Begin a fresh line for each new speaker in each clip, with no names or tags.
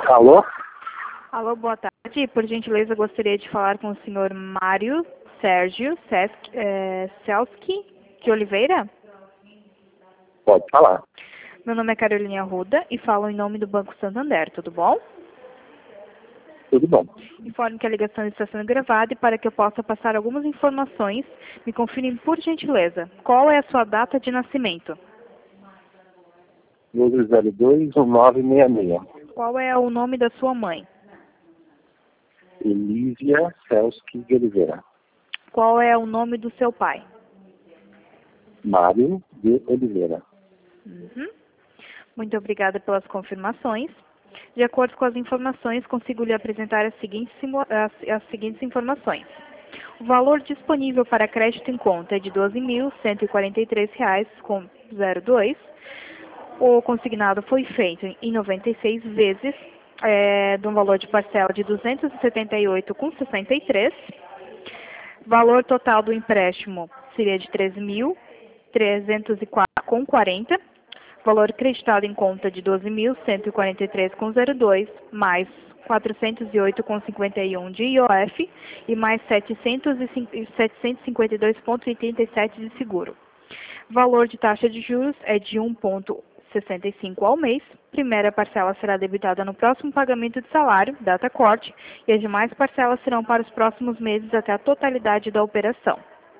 Alô?
Alô, boa tarde. Por gentileza, gostaria de falar com o senhor Mário Sérgio Selski de Oliveira.
Pode falar.
Meu nome é Carolina Arruda e falo em nome do Banco Santander, tudo bom?
Tudo bom.
Informe que a ligação está sendo gravada e para que eu possa passar algumas informações, me confirme por gentileza, qual é a sua data de nascimento?
1202-1966.
Qual é o nome da sua mãe?
Elísia Selski de Oliveira.
Qual é o nome do seu pai?
Mário de Oliveira.
Muito obrigada pelas confirmações. De acordo com as informações, consigo lhe apresentar as seguintes informações. O valor disponível para crédito em conta é de R$ 12.143,02. O consignado foi feito em 96 vezes, de um valor de parcela de R$ 278,63. Valor total do empréstimo seria de R$ 13.304,40. Valor creditado em conta de R$ 12.143,02, mais R$ 408,51 de IOF e mais R$ 752,87 de seguro. Valor de taxa de juros é de 1,65 ao mês. Primeira parcela será debitada no próximo pagamento de salário, data corte, e as demais parcelas serão para os próximos meses até a totalidade da operação.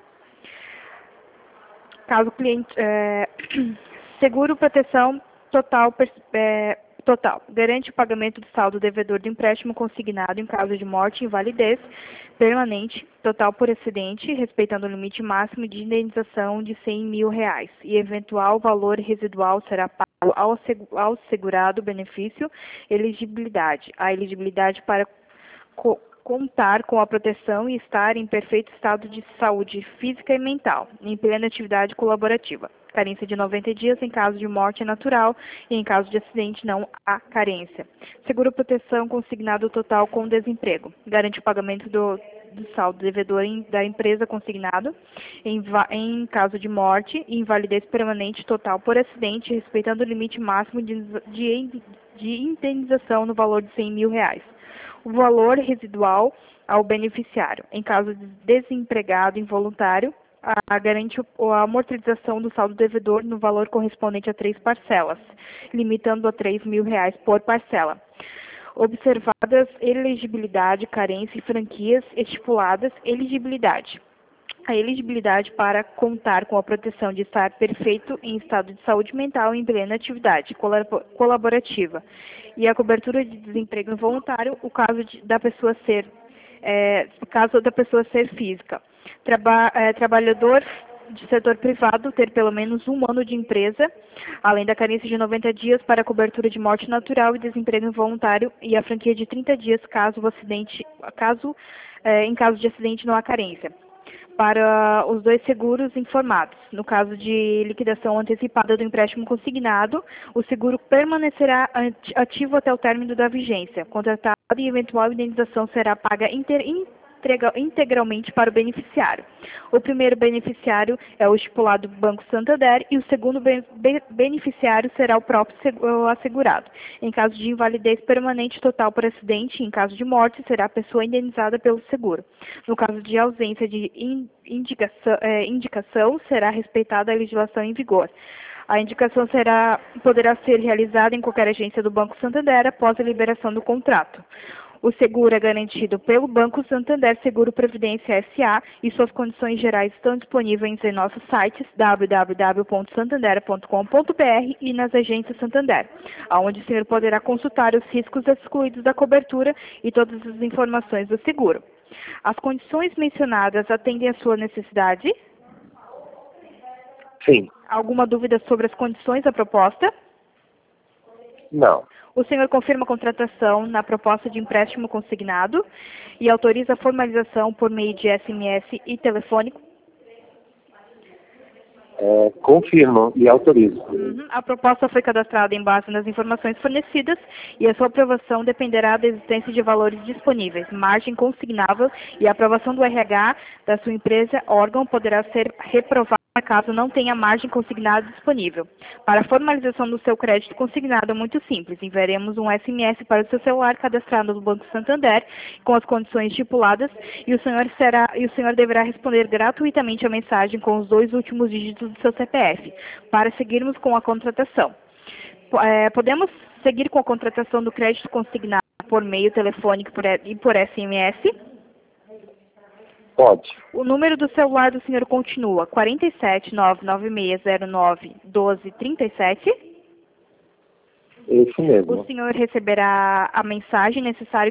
Caso o cliente... Seguro proteção total, garante o pagamento do saldo devedor do empréstimo consignado em caso de morte e invalidez permanente, total por acidente, respeitando o limite máximo de indenização de R$ 100 mil, e eventual valor residual será pago ao segurado benefício elegibilidade. A elegibilidade para contar com a proteção e estar em perfeito estado de saúde física e mental, em plena atividade colaborativa. Carência de 90 dias em caso de morte natural e em caso de acidente não há carência. Seguro proteção consignado total com desemprego. Garante o pagamento do saldo devedor da empresa consignado em caso de morte e invalidez permanente total por acidente, respeitando o limite máximo de indenização no valor de R$ 100 mil. O valor residual ao beneficiário. Em caso de desempregado involuntário, garante a amortização do saldo devedor no valor correspondente a 3 parcelas, limitando a R$ 3 mil por parcela. Observadas elegibilidade, carência e franquias estipuladas, elegibilidade. A elegibilidade para contar com a proteção de estar perfeito em estado de saúde mental em plena atividade colaborativa e a cobertura de desemprego involuntário, o caso da pessoa ser física. Trabalhador de setor privado ter pelo menos 1 ano de empresa, além da carência de 90 dias para a cobertura de morte natural e desemprego involuntário e a franquia de 30 dias em caso de acidente não há carência. Para os dois seguros informados. No caso de liquidação antecipada do empréstimo consignado, o seguro permanecerá ativo até o término da vigência. Contratado e eventual indenização será paga integralmente para o beneficiário. O primeiro beneficiário é o estipulado Banco Santander e o segundo beneficiário será o próprio assegurado. Em caso de invalidez permanente total por acidente, em caso de morte, será a pessoa indenizada pelo seguro. No caso de ausência de indicação, será respeitada a legislação em vigor. A indicação poderá ser realizada em qualquer agência do Banco Santander após a liberação do contrato. O seguro é garantido pelo Banco Santander Seguro Previdência S.A. e suas condições gerais estão disponíveis em nossos sites www.santander.com.br e nas agências Santander, onde o senhor poderá consultar os riscos excluídos da cobertura e todas as informações do seguro. As condições mencionadas atendem à sua necessidade?
Sim.
Alguma dúvida sobre as condições da proposta?
Não.
O senhor confirma a contratação na proposta de empréstimo consignado e autoriza a formalização por meio de SMS e telefônico?
Confirmo e autorizo.
A proposta foi cadastrada em base nas informações fornecidas e a sua aprovação dependerá da existência de valores disponíveis, margem consignável e a aprovação do RH da sua empresa, órgão, poderá ser reprovada caso não tenha margem consignada disponível. Para a formalização do seu crédito consignado é muito simples. Enviaremos um SMS para o seu celular cadastrado no Banco Santander com as condições estipuladas e o senhor deverá responder gratuitamente a mensagem com os 2 últimos dígitos do seu CPF para seguirmos com a contratação. Podemos seguir com a contratação do crédito consignado por meio telefônico e por SMS?
Pode.
O número do celular do senhor continua 47996091237.
Esse mesmo.
O senhor receberá a mensagem necessária